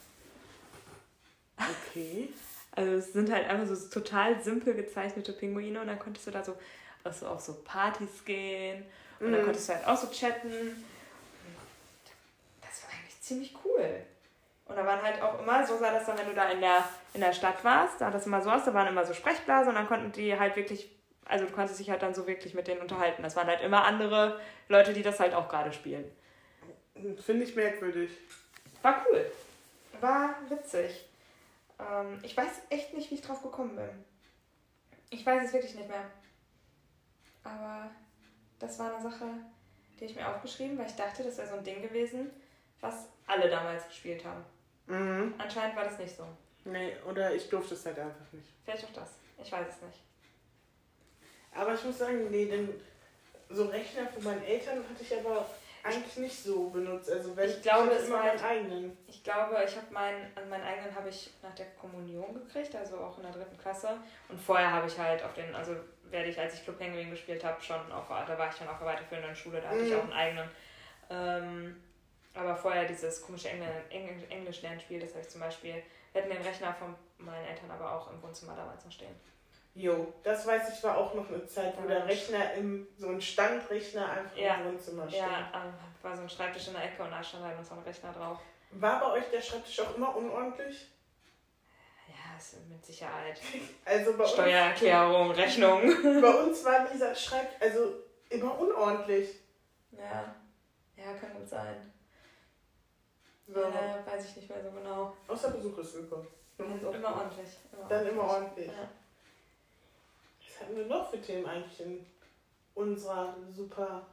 Okay. Also es sind halt einfach so total simpel gezeichnete Pinguine und dann konntest du da so also auf so Partys gehen und mm. dann konntest du halt auch so chatten. Das war eigentlich ziemlich cool. Und da waren halt auch immer, so sah das dann, wenn du da in der, in der Stadt warst, sah das immer so aus, da waren immer so Sprechblasen und dann konnten die halt wirklich, also du konntest dich halt dann so wirklich mit denen unterhalten. Das waren halt immer andere Leute, die das halt auch gerade spielen. Finde ich merkwürdig. War cool. War witzig. Ähm, ich weiß echt nicht, wie ich drauf gekommen bin. Ich weiß es wirklich nicht mehr. Aber das war eine Sache, die ich mir aufgeschrieben, weil ich dachte, das wäre so ein Ding gewesen, was alle damals gespielt haben. Mhm. Anscheinend war das nicht so. Nee, oder ich durfte es halt einfach nicht. Vielleicht auch das. Ich weiß es nicht. Aber ich muss sagen, nee, denn so Rechner von meinen Eltern hatte ich aber eigentlich nicht so benutzt. Also wenn ich glaube, ich es immer war meinen eigenen. Ich glaube, ich habe meinen, also meinen eigenen habe ich nach der Kommunion gekriegt, also auch in der dritten Klasse. Und vorher habe ich halt auf den, also werde ich, als ich Club Penguin gespielt habe, schon auf, da war ich schon auf der weiterführenden Schule, da hatte mhm. ich auch einen eigenen. Ähm, aber vorher dieses komische Engl- Engl- Englisch-Lernspiel, das habe ich zum Beispiel, wir hatten den Rechner von meinen Eltern aber auch im Wohnzimmer damals noch stehen. Jo, das weiß ich, war auch noch eine Zeit, wo ja. der Rechner im, so ein Standrechner einfach ja. im Wohnzimmer steht. Ja, ähm, war so ein Schreibtisch in der Ecke und da stand halt noch so ein Rechner drauf. War bei euch der Schreibtisch auch immer unordentlich? Ja, ist mit Sicherheit. Also bei Steuererklärung, uns, Rechnung. Bei uns war dieser Schreibtisch also immer unordentlich. Ja, ja, kann gut sein. So. Ja, weiß ich nicht mehr so genau. Außer Besuchersuche. Immer, immer ordentlich. Immer Dann ordentlich. immer ordentlich. Ja. Was hatten wir noch für Themen eigentlich in unserer super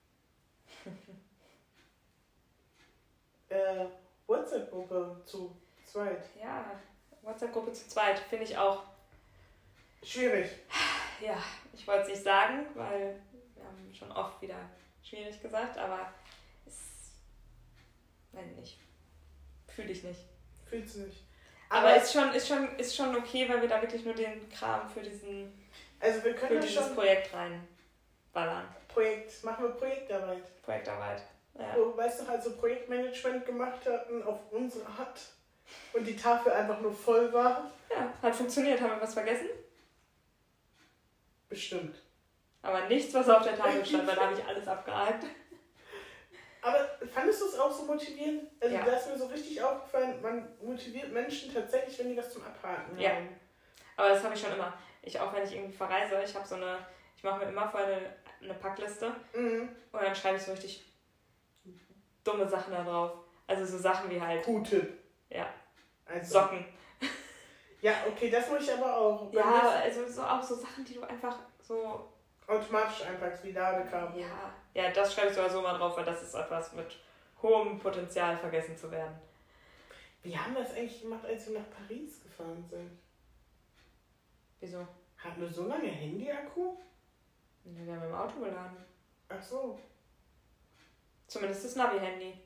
äh, WhatsApp-Gruppe zu zweit? Ja, WhatsApp-Gruppe zu zweit finde ich auch schwierig. Ja, ich wollte es nicht sagen, weil wir haben schon oft wieder schwierig gesagt, aber es, weiß nicht, fühle ich nicht. Fühlst du nicht. Aber, aber ist schon, ist schon, ist schon okay, weil wir da wirklich nur den Kram für diesen, also wir können für dieses schon Projekt reinballern. Projekt, machen wir Projektarbeit. Projektarbeit, ja. Wo, weißt du, halt so Projektmanagement gemacht hatten auf unsere Art und die Tafel einfach nur voll war. Ja, hat funktioniert. Haben wir was vergessen? Bestimmt. Aber nichts, was auf der Tafel stand, weil da habe ich alles abgehakt. Aber fandest du es auch so motivierend? Also ja. da ist mir so richtig aufgefallen, man motiviert Menschen tatsächlich, wenn die was zum Abhaken ja. haben. Aber das habe ich schon immer. Ich, auch wenn ich irgendwie verreise, ich habe so eine, ich mache mir immer vorher eine, eine Packliste mhm. und dann schreibe ich so richtig dumme Sachen da drauf. Also so Sachen wie halt... Q-Tip. Ja. Also. Socken. Ja, okay, das muss ich aber auch. Ja, also so, auch so Sachen, die du einfach so... automatisch einpackst, wie Ladekabel. Ja. ja, das schreibe ich sogar so mal drauf, weil das ist etwas mit hohem Potenzial, vergessen zu werden. Wie haben wir das eigentlich gemacht, als wir nach Paris gefahren sind? Wieso? Hatten wir so lange Handy-Akku? Wir haben im Auto geladen. Ach so. Zumindest das Navi-Handy.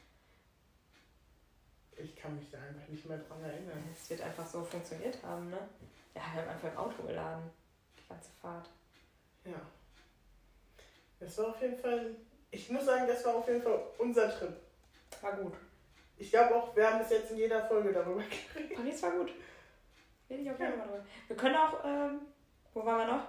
Ich kann mich da einfach nicht mehr dran erinnern. Es wird einfach so funktioniert haben, ne? Ja, wir haben einfach im Auto geladen. Die ganze Fahrt. Ja. Das war auf jeden Fall, ich muss sagen, das war auf jeden Fall unser Trip. War gut. Ich glaube auch, wir haben bis jetzt in jeder Folge darüber geredet. Paris war gut. Rede ich auch gerne mal drüber. Wir können auch, ähm, wo waren wir noch?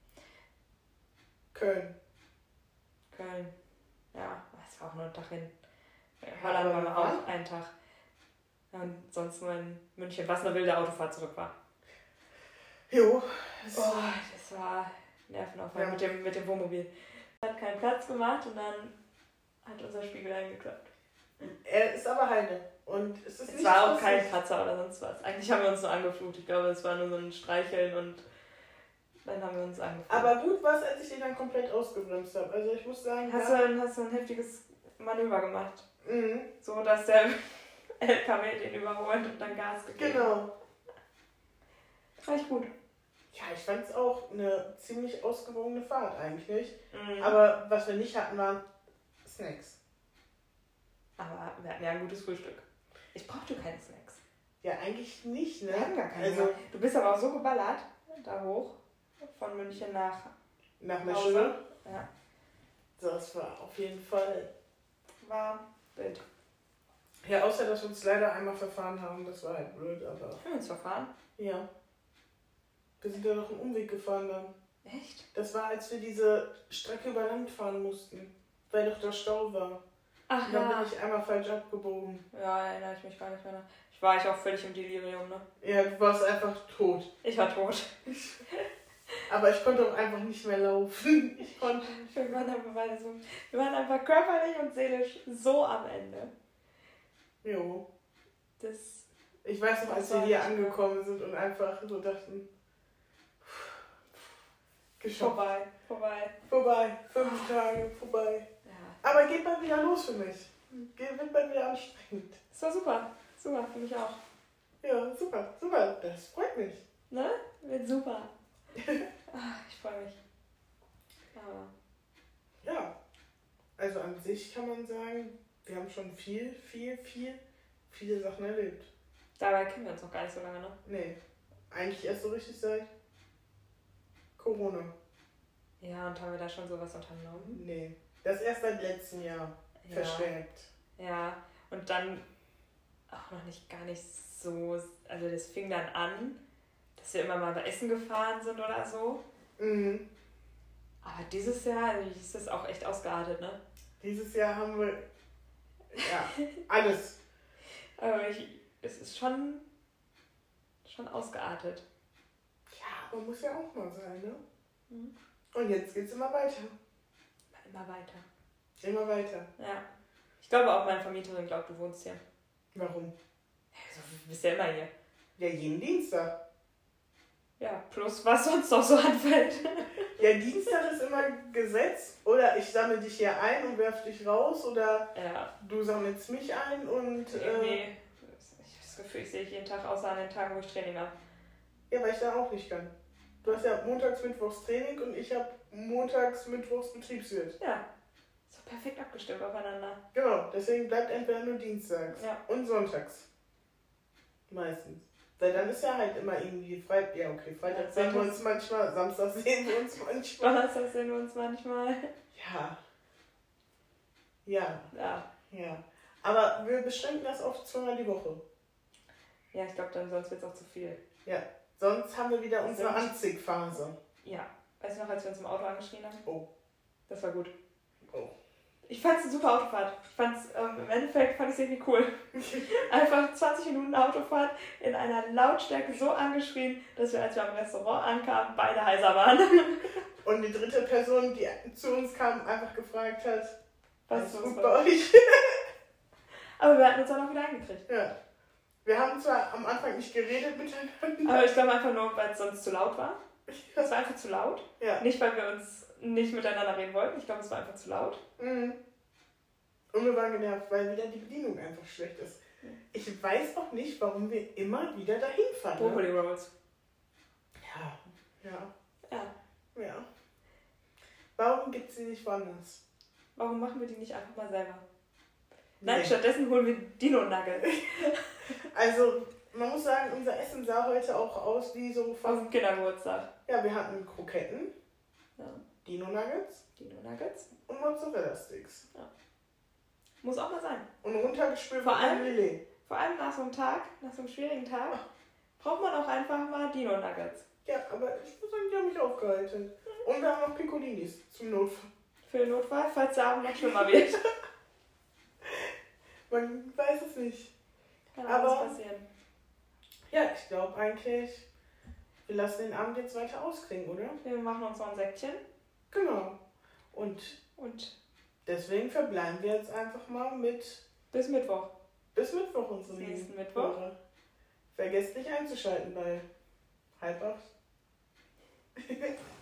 Köln. Köln. Ja, es war auch nur ein Tag hin. Holland waren wir auch einen Tag. Und sonst nur in München, was eine wilde Autofahrt zurück war. Jo. Das, oh, das war Nervenaufwand ja. mit, dem, mit dem Wohnmobil. Hat keinen Platz gemacht und dann hat unser Spiegel eingeklappt. Er ist aber heile. Und es ist es nicht war auch kein Kratzer oder sonst was. Eigentlich haben wir uns nur angeflucht. Ich glaube, es war nur so ein Streicheln und dann haben wir uns angeflucht. Aber gut war es, als ich den dann komplett ausgebremst habe. Also ich muss sagen... Hast, ja, du, ein, hast du ein heftiges Manöver gemacht? Mhm. So, dass der L K W den überholt und dann Gas gegeben. Genau. Das war echt gut. Ja, ich fand es auch eine ziemlich ausgewogene Fahrt eigentlich. Mhm. Aber was wir nicht hatten, waren Snacks. Aber wir hatten ja ein gutes Frühstück. Ich brauchte keine Snacks. Ja, eigentlich nicht, ne? Wir hatten gar keine. Also, Du bist aber auch so geballert, da hoch, von München nach nach einer Hause. Stunde. Ja, Das war auf jeden Fall. war wild. Ja, außer dass wir uns leider einmal verfahren haben. Das war halt blöd, aber. Haben wir uns verfahren? Ja. Wir sind ja noch einen Umweg gefahren dann. Echt? Das war, als wir diese Strecke über Land fahren mussten. Weil doch der Stau war. Ach Und dann ja. bin ich einmal falsch abgebogen. Ja, erinnere ich mich gar nicht mehr. nach. Ich war ich auch völlig im Delirium, ne? Ja, du warst einfach tot. Ich war tot. Aber ich konnte auch einfach nicht mehr laufen. Ich konnte nicht. Wir waren einfach, beide so, wir waren einfach körperlich und seelisch so am Ende. Jo. Das Ich weiß noch, als Das wir war hier nicht angekommen sind und einfach so dachten, geschafft. vorbei, vorbei. Vorbei. Fünf Tage, vorbei. Ja. Aber geht bald wieder los für mich. Geht wird bald wieder anstrengend. Das war super. Super, für mich auch. Ja, super, super. Das freut mich. Ne? Wird super. Ach, ich freue mich. Aber Ja. Also an sich kann man sagen, wir haben schon viel, viel, viel, viele Sachen erlebt. dabei kennen wir uns noch gar nicht so lange, ne? Nee. Eigentlich erst so richtig seit Corona. Ja, und haben wir da schon sowas unternommen? Nee. Das erst seit letztem Jahr. Ja. Verstärkt. Ja, und dann auch noch nicht gar nicht so, also das fing dann an, dass wir immer mal bei Essen gefahren sind oder so. Mhm. Aber dieses Jahr also ist das auch echt ausgeartet, ne? Dieses Jahr haben wir ja alles. Aber ich, es ist schon, schon ausgeartet. Ja, man muss ja auch mal sein, ne? Mhm. Und jetzt geht's immer weiter. Immer weiter. Immer weiter. Ja. Ich glaube auch meine Vermieterin glaubt, du wohnst hier. Warum? Also, du bist ja immer hier. Ja, jeden Dienstag. Ja, plus was sonst noch so anfällt. Ja, Dienstag ist immer Gesetz. Oder ich sammle dich hier ein und werf dich raus. Oder Ja. du sammelst mich ein und... Nee, Äh, nee. Ich habe das Gefühl, ich sehe dich jeden Tag, außer an den Tagen, wo ich Training habe. ja, weil ich da auch nicht kann. Du hast ja montags, mittwochs Training und ich habe montags, mittwochs Betriebswirt. Ja. So perfekt abgestimmt aufeinander. Genau, deswegen bleibt entweder nur dienstags Ja. und sonntags. Meistens. Weil dann ist ja halt immer irgendwie Freitag. Ja, okay, Freitag Ja, sehen wir Sonntag- uns manchmal, Samstag sehen wir uns manchmal. Donnerstag sehen wir uns manchmal. Ja. Ja, Ja. ja. Aber wir beschränken das auf zweimal die Woche. Ja, ich glaube, dann sonst wird es auch zu viel. Ja. Sonst haben wir wieder unsere Sind- Anziehphase. Ja. Weißt du noch, als wir uns im Auto angeschrien haben? Oh. Das war gut. Oh. Ich fand es eine super Autofahrt. Ich fand's, ähm, im Endeffekt fand ich es irgendwie cool. Einfach zwanzig Minuten Autofahrt in einer Lautstärke so angeschrien, dass wir, als wir am Restaurant ankamen, beide heiser waren. Und die dritte Person, die zu uns kam, einfach gefragt hat, Was alles ist gut los? bei euch? Aber wir hatten uns auch noch wieder eingekriegt. Ja. Wir haben zwar am Anfang nicht geredet miteinander. Aber ich glaube einfach nur, weil es sonst zu laut war. Es war einfach zu laut. Ja. Nicht, weil wir uns nicht miteinander reden wollten. Ich glaube, es war einfach zu laut. Mhm. Und wir waren genervt, weil wieder die Bedienung einfach schlecht ist. Ich weiß auch nicht, warum wir immer wieder dahin fahren. Ne? Broccoli Rolls. Ja. Ja. Ja. Ja. Warum gibt es sie nicht woanders? Warum machen wir die nicht einfach mal selber? Nein, Nee. stattdessen holen wir Dino Nuggets. Also, man muss sagen, unser Essen sah heute auch aus wie so Auf von. dem Kindergeburtstag. Ja, wir hatten Kroketten, Ja. Dino Nuggets Dino Nuggets. und Mozzarella Sticks. Muss auch mal sein. Und runtergespült Vor von allem- Lillet. Vor allem nach so einem Tag, nach so einem schwierigen Tag, braucht man auch einfach mal Dino Nuggets. Ja, aber ich muss sagen, die haben mich aufgehalten. Und wir haben noch Piccolinis zum Notfall. Für den Notfall, falls der Abend noch schlimmer wird. Man weiß es nicht. Kann Aber- alles passieren. Ja, ich glaube eigentlich, wir lassen den Abend jetzt weiter ausklingen, oder? Wir machen uns noch ein Säckchen Genau. Und und deswegen verbleiben wir jetzt einfach mal mit bis Mittwoch. bis Mittwoch unsere Nächsten lieben Mittwoch. Hörer. Vergesst nicht einzuschalten bei halb acht.